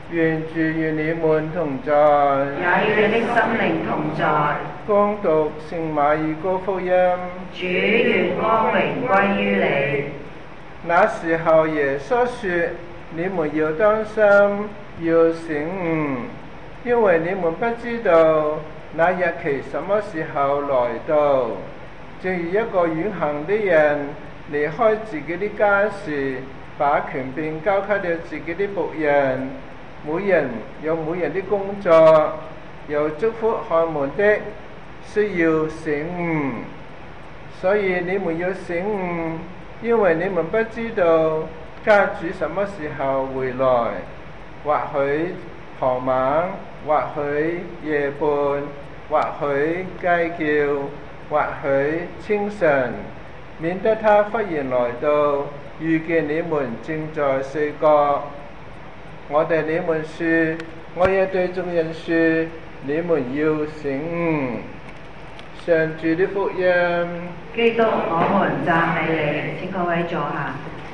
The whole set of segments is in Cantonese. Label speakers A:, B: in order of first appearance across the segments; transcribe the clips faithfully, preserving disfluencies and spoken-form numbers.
A: 願主與你們同在，
B: 也與你的心靈同在。
A: 恭讀聖馬爾谷福音。
B: 主願光榮歸於你。
A: 那時候耶穌說：你們要當心，要醒悟，因為你們不知道那日期什麼時候來到。正如一個遠行的人離開自己的家時，把權柄交給了自己的僕人，每人有每人的工作，有囑咐看門的需要醒悟。所以你們要醒悟，因為你們不知道家主什麼時候回來，或許傍晚，或許夜半，或許雞叫，或許清晨，免得他忽然來到，遇見你們正在睡覺。我對你們說，我也對眾人說，你們要醒悟。上主的福音。
B: 基督，我們讚美你。請各位坐下。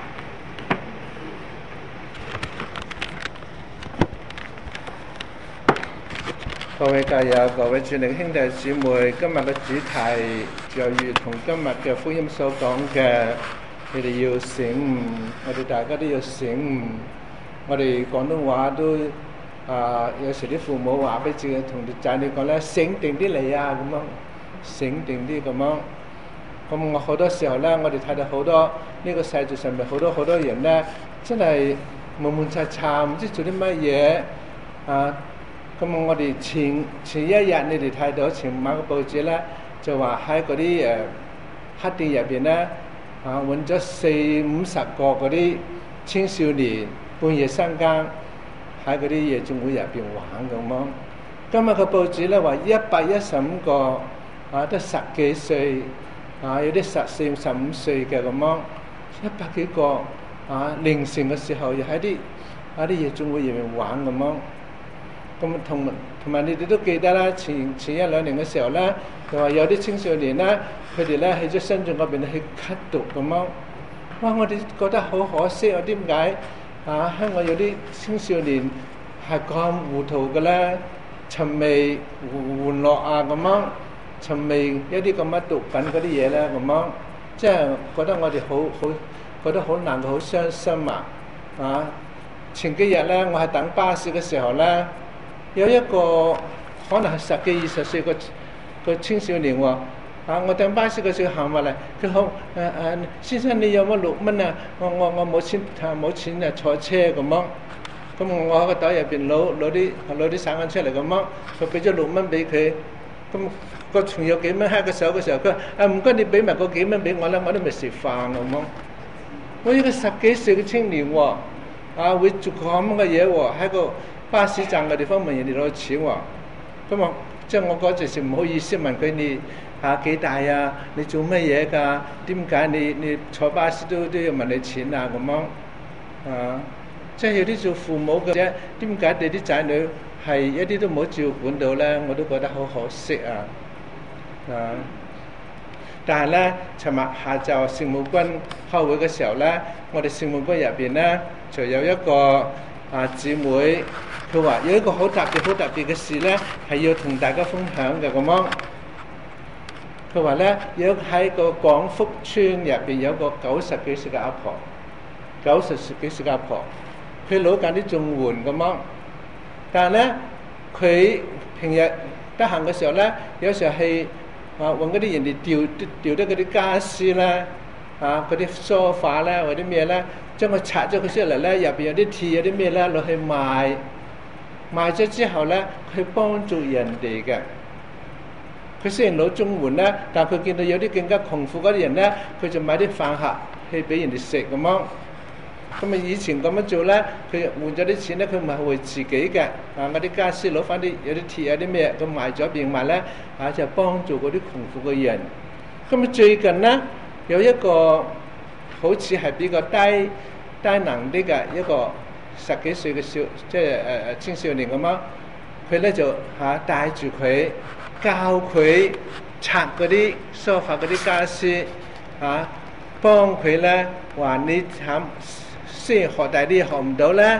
A: 各位教友、各位主內兄弟姊妹，今日嘅主題就如同今日嘅福音所講嘅，你哋要醒悟，我哋大家都要醒悟。我哋廣東話都啊，有時啲父母話俾自己同啲仔女講咧，醒定啲嚟啊咁樣，醒定啲咁樣。咁我好多時候咧，我哋睇到好多呢個世界上面好多好多人咧，真係悶悶查查，唔知做啲乜嘢啊！咁我哋前前一日你哋睇到前晚嘅報紙咧，就話喺嗰啲誒黑店入邊咧，啊揾咗四五十個嗰啲青少年半夜三更喺嗰啲夜總會入邊玩咁樣。今日嘅報紙咧話一百一十五個啊，都十幾歲啊，有啲十四十五歲嘅咁樣，一百幾個啊，凌晨嘅時候又喺啲喺啲夜總會入邊玩咁樣。咁同同埋你哋都記得啦，前前一兩年嘅時候咧，就話有啲青少年咧，佢哋咧喺咗深圳嗰邊去吸毒咁樣。哇！我哋覺得好可惜啊！點解啊？香港有啲青少年係咁糊塗嘅咧，沉迷玩樂啊咁樣，沉迷一啲咁嘅毒品嗰啲嘢咧咁樣，即係覺得我哋好好覺得好難好傷心啊！啊！前幾日咧，我係等巴士嘅時候咧。有一個可能係十幾二十歲個個青少年喎，啊！我等巴士嘅時候行埋嚟，佢好誒誒，先生你有冇六蚊啊？我我我冇錢冇錢啊坐車咁樣，咁我喺個袋入邊攞攞啲攞啲散銀出嚟咁樣，佢俾咗六蚊俾佢，咁個仲有幾蚊喺個手嘅時候，佢話啊唔該你俾埋嗰幾蚊俾我啦，我都未食飯咁樣。我一個十幾歲嘅青年喎，啊會做咁嘅嘢喎，喺個巴士站嘅地方問人哋攞錢喎，咁啊，即係我嗰陣時唔好意思問佢你嚇幾大啊？你做乜嘢㗎？點解你你坐巴士都都要問你錢啊？咁樣啊，即係有啲做父母嘅啫，點解你啲仔女係一啲都冇照管到咧？我都覺得好可惜啊！啊，但係咧，尋日下晝聖母軍開會嘅時候咧，我哋聖母軍入邊咧就有一個啊姊妹。佢話有一個好特別、好特別嘅事咧，係要同大家分享嘅咁樣。佢話咧，有喺個廣福村入邊有個九十幾歲嘅阿婆，九十幾歲嘅阿婆，佢攞緊啲綜援咁樣。但係咧，佢平日得閒嘅時候咧，有時候係啊揾嗰啲人哋調調得嗰啲家私咧，啊嗰啲梳化咧或者咩咧，將佢拆咗佢出嚟咧，入邊有啲鐵有啲咩咧攞去賣。賣咗之後咧，佢幫助人哋嘅。佢雖然攞綜援咧，但係佢見到有啲更加窮苦嗰啲人咧，佢就買啲飯盒去俾人哋食咁樣。咁啊，以前咁樣做咧，佢換咗啲錢咧，佢唔係為自己嘅。啊，嗰啲家私攞翻啲有啲鐵有啲咩，佢賣咗變賣咧，啊就幫助嗰啲窮苦嘅人。咁啊，最近咧有一個好似係比較低低能啲嘅一個。十幾歲嘅少即係誒誒青少年咁樣，佢咧就嚇帶住佢教佢拆嗰啲梳化嗰啲家私嚇，幫佢咧話你慘雖然學大啲學唔到咧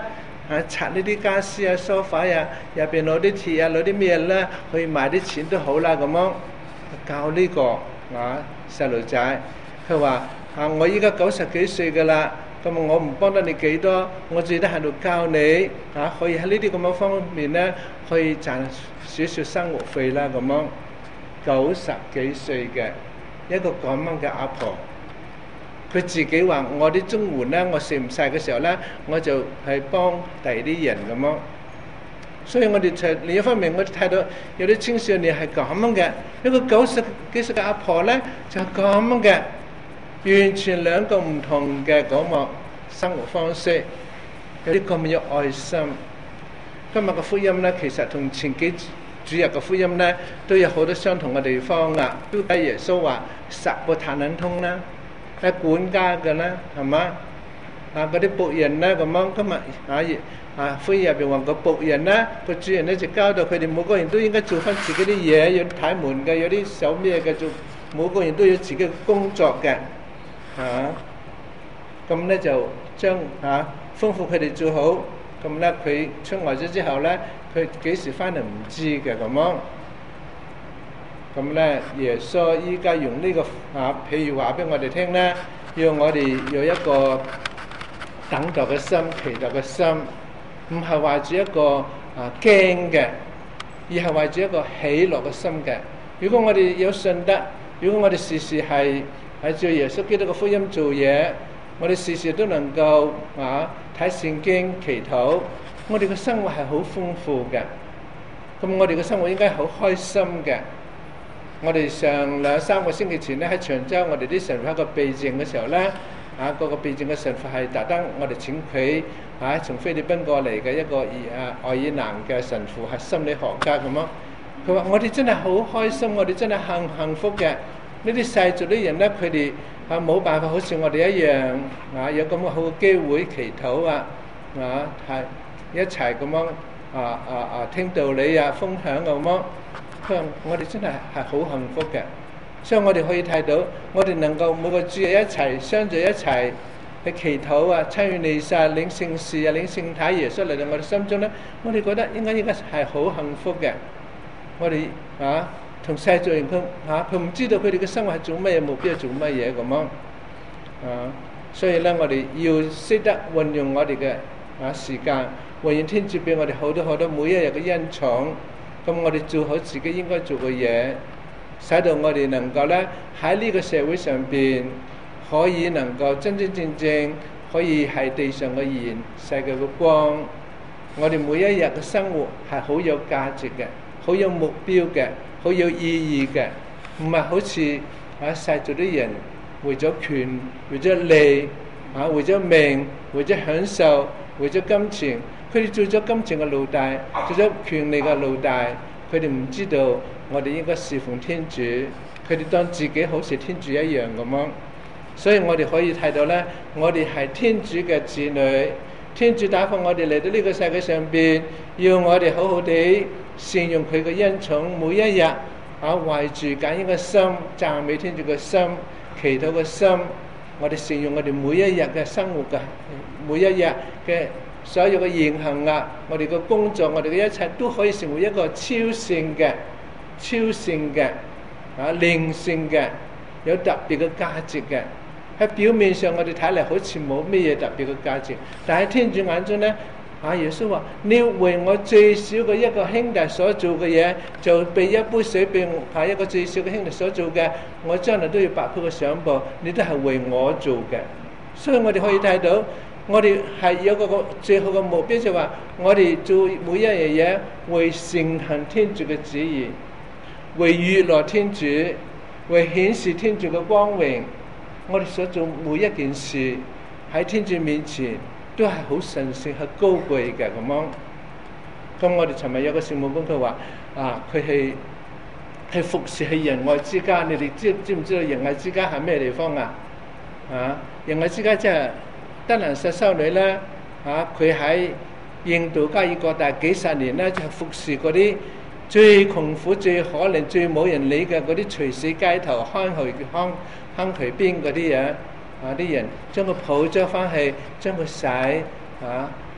A: 啊拆呢啲家私啊、梳化啊，入邊攞啲鐵啊、攞啲咩咧去賣啲錢都好啦咁樣教呢、這個啊細路仔。佢話啊，我依家九十幾歲㗎啦，咁我唔幫得你幾多，我最多喺度教你啊，可以喺呢啲咁樣方面咧，可以賺少少生活費啦咁樣。九十幾歲嘅一個咁樣嘅阿婆，佢自己話：我啲綜援咧，我食唔晒嘅時候咧，我就係幫第二啲人咁樣。所以我哋就另一方面，我哋睇到有啲青少年係咁樣嘅，一個九十幾歲嘅阿婆咧就係咁樣嘅，完全兩個唔同嘅嗰個生活方式，有啲咁有愛心。今日嘅福音咧，其實同前幾主日嘅福音咧都有好多相同嘅地方啊！都係耶穌話十個塔冷通啦，係管家嘅啦，係嘛？啊嗰啲僕人咧咁樣，今日啊啊福音入邊話個僕人咧，個主人咧就教導佢哋每個人都應該做翻自己啲嘢，有睇門嘅，有啲手咩嘅做，每個人都有自己嘅工作嘅，啊咁咧就將啊吩咐佢哋做好。咁咧佢出外咗之後咧，佢幾時翻嚟唔知嘅咁樣。咁咧耶穌依家用呢個啊，譬如話俾我哋聽咧，要我哋有一個等待嘅心、期待嘅心，唔係懷住一個啊驚嘅，而係懷住一個喜樂嘅心嘅。如果我哋有信德，如果我哋時時係係照耶穌基督嘅福音做嘢，我哋時時都能夠啊睇聖經、祈禱，我哋嘅生活係好豐富嘅。咁我哋嘅生活應該好開心嘅。我哋上兩三個星期前咧喺長洲，我哋啲神父一個避靜嘅時候咧，啊嗰個避靜嘅神父係特登我哋請佢啊從菲律賓過嚟嘅一個啊愛爾蘭嘅神父，係心理學家咁樣。佢話：我哋真係好開心，我哋真係幸幸福嘅。呢啲世俗啲人咧，佢哋啊冇辦法好似我哋一樣啊，有咁嘅好嘅機會祈禱啊，啊係一齊咁樣啊啊啊聽道理啊，分享咁樣。佢話我哋真係係好幸福嘅，所以我哋可以睇到，我哋能夠每個主日一齊相聚一齊去祈禱啊，參與彌撒、領聖事啊、領聖體，耶穌嚟到我哋心中咧，我哋覺得應該應該係好幸福嘅。我哋啊〜同世俗人佢嚇，佢唔知道佢哋嘅生活係做乜嘢，目標係做乜嘢咁樣啊！所以咧，我哋要識得運用我哋嘅啊時間，運用天主俾我哋好多好多每一日嘅恩寵。咁我哋做好自己應該做嘅嘢，使到我哋能夠咧喺呢個社會上邊可以能夠真真正正可以係地上嘅鹽、世界嘅光。我哋每一日嘅生活係好有價值嘅，好有目標嘅。好有意義嘅，唔係好似啊世俗啲人為咗權、為咗利、啊為咗命、為咗享受、為咗金錢，佢哋做咗金錢嘅奴隸，做咗權利嘅奴隸，佢哋唔知道我哋應該侍奉天主，佢哋當自己好似天主一樣咁樣。所以我哋可以睇到咧，我哋係天主嘅子女，天主打發我哋嚟到呢個世界上邊，要我哋好好地善用佢嘅恩寵，每一日啊懷住感恩嘅心、讚美天主嘅心、祈禱嘅心，我哋善用我哋每一日嘅生活嘅每一日嘅所有嘅言行啊，我哋嘅工作，我哋嘅一切都可以成為一個超性嘅、超性嘅啊靈性嘅，有特別嘅價值嘅。喺表面上我哋睇嚟好似冇咩嘢特別嘅價值，但喺天主眼中咧。啊！耶穌話：你為我最小嘅一個兄弟所做嘅嘢，就俾一杯水俾下一個最小嘅兄弟所做嘅，我將來都要百倍嘅賞報。你都係為我做嘅，所以我哋可以睇到，我哋係有個最好嘅目標，就係話我哋做每一樣嘢，為承行天主嘅旨意，為悅樂天主，為顯示天主嘅光榮。我哋所做每一件事喺天主面前，都係好神聖、係高貴嘅咁樣。咁我哋尋日有個聖母公佢話：啊，佢係係服侍喺仁愛之家。你哋知知唔知道仁愛之家係咩地方啊？啊，仁愛之家即係德蘭瑟修女咧。啊，佢喺印度加爾各答幾十年咧，就係服侍嗰啲最窮苦、最可憐、最冇人理嘅嗰啲垂死街頭、坑渠坑坑渠邊嗰啲嘢。啊！啲人將佢抱咗翻去，將佢洗啊，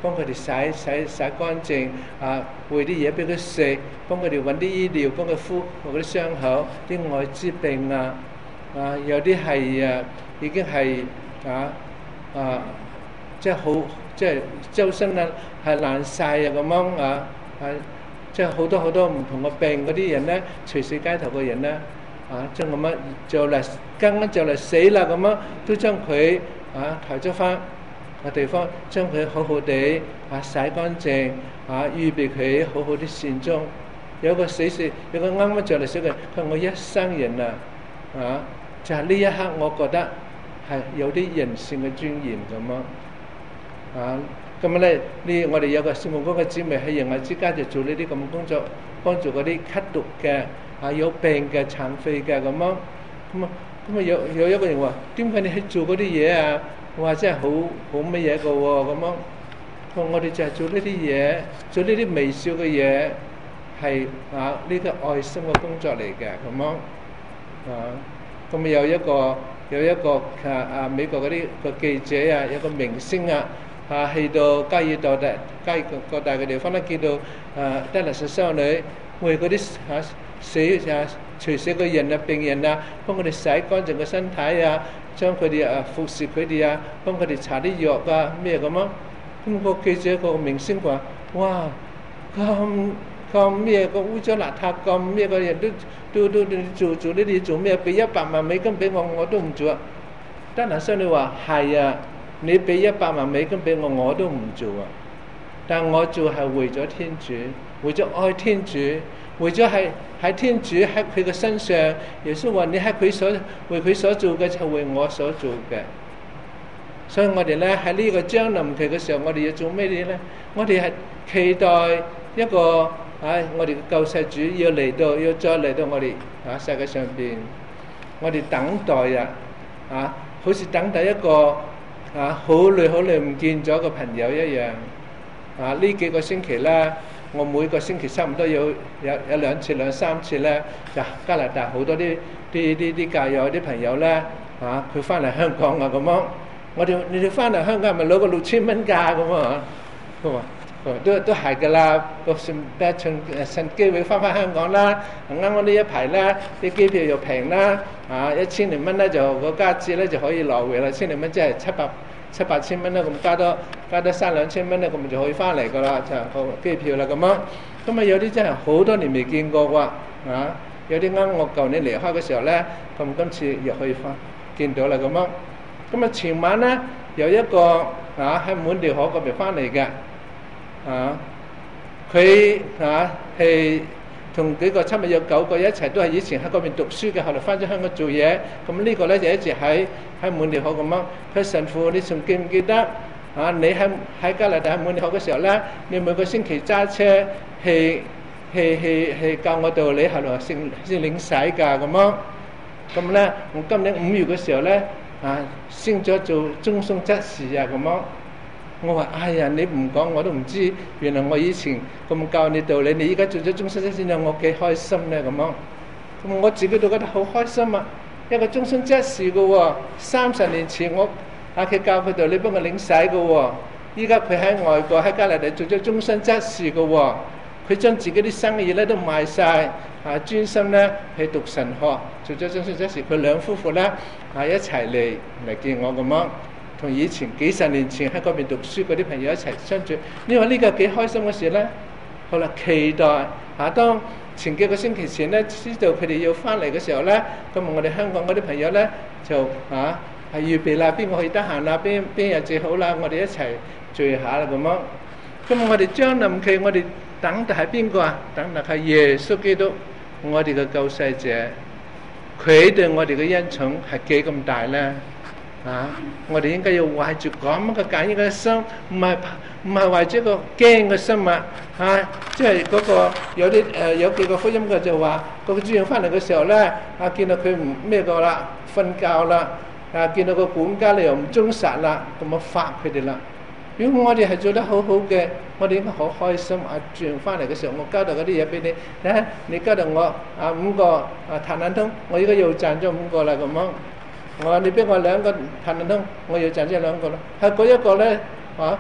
A: 幫佢哋洗洗洗乾淨啊，餵啲嘢俾佢食，幫佢哋揾啲醫療，幫佢敷嗰啲傷口，啲愛滋病啊，啊有啲係啊已經係啊啊即係好即係周身啊係爛晒啊咁樣啊啊即係好多好多唔同嘅病嗰啲人咧，隨死街頭嘅人咧啊，將咁樣就嚟剛剛就嚟死啦咁樣，都將佢啊抬咗翻個地方，將佢好好地啊洗乾淨啊，預備佢好好啲善終。有個死死，有個啱啱就嚟死嘅，佢話我一生人啊啊，就係呢一刻，我覺得係有啲人性嘅尊嚴咁樣啊。咁咧，呢我哋有個聖母宮嘅姊妹喺仁愛之家就做呢啲咁嘅工作，幫助嗰啲吸毒嘅啊有病嘅殘廢嘅咁樣。咁啊咁啊有有一個人話：點解你去做嗰啲嘢啊？哇！真係好好乜嘢嘅喎咁樣。我哋就係做呢啲嘢，做呢啲微笑嘅嘢，係啊呢個愛心嘅工作嚟嘅咁樣啊。咁有一個有一個啊啊美國嗰啲個記者啊，有個明星啊。啊，去到加爾各答加爾各答嘅地方咧，見到啊德勒實修女為嗰啲啊死啊隨死嘅人啊病人啊，幫佢哋洗乾淨個身體啊，將佢哋啊服侍佢哋啊，幫佢哋搽啲藥啊咩咁啊。咁個記者個明星話：哇，咁咁咩個污糟邋遢咁咩個人都都都都做做呢啲做咩？俾一百萬美金俾我，我都唔做啊！德勒實修女話：係啊。你俾一百萬美金俾我，我都唔做啊！但我做係為咗天主，為咗愛天主，為咗係喺天主喺佢嘅身上。耶穌話：你喺佢所為佢所做嘅，就為我所做嘅。所以我哋咧喺呢個將臨期嘅時候，我哋要做咩嘢咧？我哋係期待一個唉，我哋嘅救世主要嚟到，要再嚟到我哋啊世界上邊。我哋等待啊啊，好似等待一個。啊！好耐好耐唔見咗個朋友一樣。啊！呢幾個星期咧，我每個星期差唔多有有有兩次兩三次咧，就加拿大好多啲啲啲啲教友啲朋友咧，啊！佢翻嚟香港啊咁樣。我哋你哋翻嚟香港係咪攞個六千蚊價咁啊？佢話：都都係㗎啦，個順帶趁趁機會翻返香港啦。啱啱呢一排咧，啲機票又平啦。啊！一千零蚊咧就個加紙咧就可以來回啦，千零蚊即係七百七八千蚊啦，咁加多加多三兩千蚊咧，咁就可以翻嚟噶啦，就個機票啦咁樣。咁啊有啲真係好多年未見過喎，啊！有啲啱我舊年離開嘅時候咧，咁今次又可以翻見到啦咁樣。咁啊前晚咧有一個啊喺滿地可嗰邊翻嚟嘅，啊佢啊係。同幾個差唔多有九個一齊，都係以前喺嗰邊讀書嘅，後來翻咗香港做嘢。咁呢個咧就一直喺喺滿地可咁樣。佢神父，你仲記唔記得啊？你喺喺加拿大喺滿地可嘅時候咧，你每個星期揸車去去去去教我道理，後來先先領洗㗎咁樣。咁咧，我今年五月嘅時候咧啊，升咗做中送執事啊咁樣。我話：哎呀，你唔講我都唔知，原來我以前咁教你道理，你依家做咗終身執事，我幾開心咧咁樣。咁我自己都覺得好開心啊！一個終身執事嘅喎，三十年前我阿佢教佢道理，幫我領洗嘅喎，依家佢喺外國喺加拿大做咗終身執事嘅喎，佢將自己啲生意咧都賣晒，啊專心咧去讀神學，做咗終身執事。佢兩夫婦咧啊一齊嚟嚟見我咁樣。同以前幾十年前喺嗰邊讀書嗰啲朋友一齊相聚，你話呢個幾開心嘅事咧？好啦，期待嚇、啊。當前幾個星期前咧，知道佢哋要翻嚟嘅時候咧，咁我哋香港嗰啲朋友咧就嚇係預備啦，邊個可以得閒啦，邊邊日最好啦，我哋一齊聚下啦咁樣。咁我哋將臨期，我哋等待係邊個啊？等待係耶穌基督，我哋嘅救世者。佢對我哋嘅恩寵係幾咁大咧？啊！我哋應該要懷住咁嘅感恩嘅心，唔係唔係懷住一個驚嘅心啊！啊，即係嗰個有啲誒、呃、有幾個福音嘅就話，嗰個主人翻嚟嘅時候咧，啊見到佢唔咩個啦，瞓覺啦，啊見到個管家你又唔忠實啦，咁啊罰佢哋啦。如果我哋係做得好好嘅，我哋應該好開心啊！主人翻嚟嘅時候，我交代嗰啲嘢俾你，咧你交代我啊五個啊彈彈通，我依家又賺咗五個啦咁樣。我話你俾我兩個彈彈通，我要賺咗兩個咯。係嗰一個咧，嚇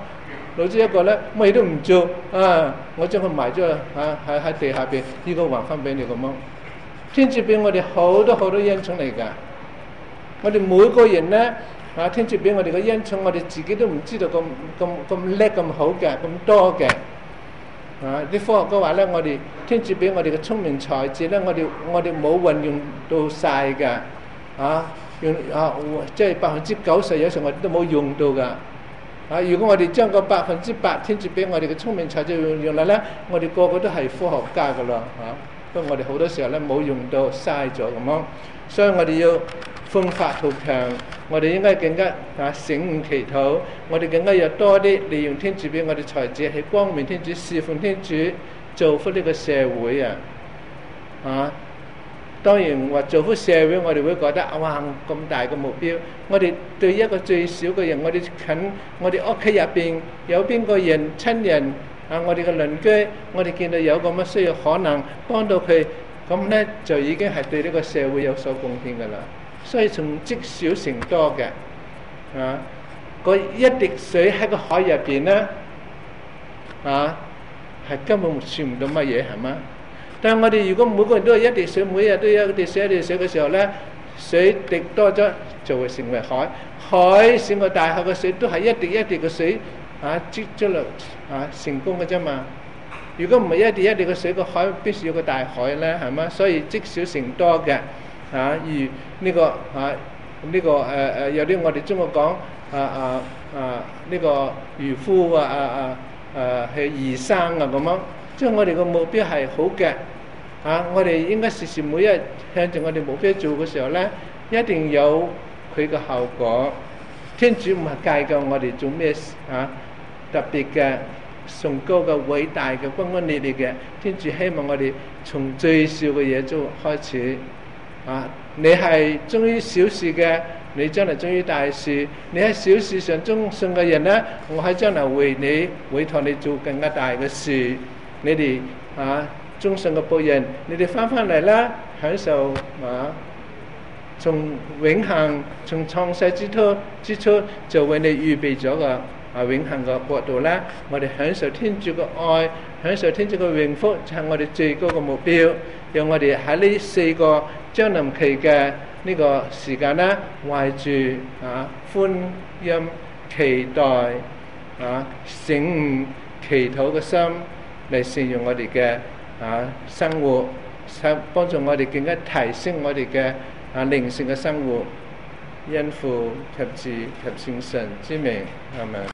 A: 老子一個咧乜嘢都唔做啊，我將佢埋咗啊喺喺地下邊，呢個還翻俾你咁樣。天主俾我哋好多好多恩寵嚟㗎，我哋每個人咧啊，天主俾我哋嘅恩寵，我哋自己都唔知道咁咁咁叻咁好嘅咁多嘅。啊！啲科學嘅話咧，我哋天主俾我哋嘅聰明才智咧，我哋我哋冇運用到晒㗎，啊用啊即係百分之九十以上我哋都冇用到㗎。啊！如果我哋將個百分之百天主俾我哋嘅聰明才智用用嚟咧，我哋個個都係科學家㗎咯，嚇！不過我哋好多時候咧冇用到，嘥咗咁樣，所以我哋要奮發圖強，我哋應該更加啊醒悟祈禱，我哋更加要多啲利用天主俾我哋才智，喺光明天主、侍奉天主，造福呢個社會啊！啊，當然話造福社會，我哋會覺得哇咁大嘅目標，我哋對一個最小嘅人，我哋近我哋屋企入邊有邊個人親人啊，我哋嘅鄰居，我哋見到有咁嘅需要，可能幫到佢，咁咧就已經係對呢個社會有所貢獻㗎啦。所以從積少成多嘅，啊，個一滴水喺個海入邊咧，啊，係根本算唔到乜嘢係嘛？但係我哋如果每個人都係一滴水，每日都有一滴水一滴水嘅時候咧，水滴多咗就會成為海，海成個大海嘅水都係一滴一滴嘅水啊積咗落啊成功嘅啫嘛。如果唔係一滴一滴嘅水，個海必須有個大海咧，係嘛？所以積少成多嘅。啊，而呢、這個啊呢、這個誒誒、呃、有啲我哋中國講啊啊啊呢、這個漁夫啊啊啊誒係義生啊咁樣，即係我哋個目標係好嘅。啊，我哋應該時時每日向住我哋目標做嘅時候咧，一定有佢嘅效果。天主唔係介意我哋做咩啊特別嘅、崇高嘅、偉大嘅、轟轟烈烈嘅。天主希望我哋從最少嘅嘢做開始。啊！你係忠於小事嘅，你將來忠於大事；你喺小事上忠信嘅人咧，我喺將來為你委託你做更加大嘅事。你哋啊，忠信嘅僕人，你哋翻返嚟啦，享受啊，從永恆、從創世之初之初就為你預備咗個啊永恆嘅國度啦。我哋享受天主嘅愛，享受天主嘅榮福，就係我哋最高嘅目標。讓我哋喺呢四個將臨期嘅呢個時間咧，懷住啊歡欣、期待啊醒悟、祈禱嘅心嚟善用我哋嘅啊生活，幫助我哋更加提升我哋嘅啊靈性嘅生活。因父及子及聖神之名，阿們。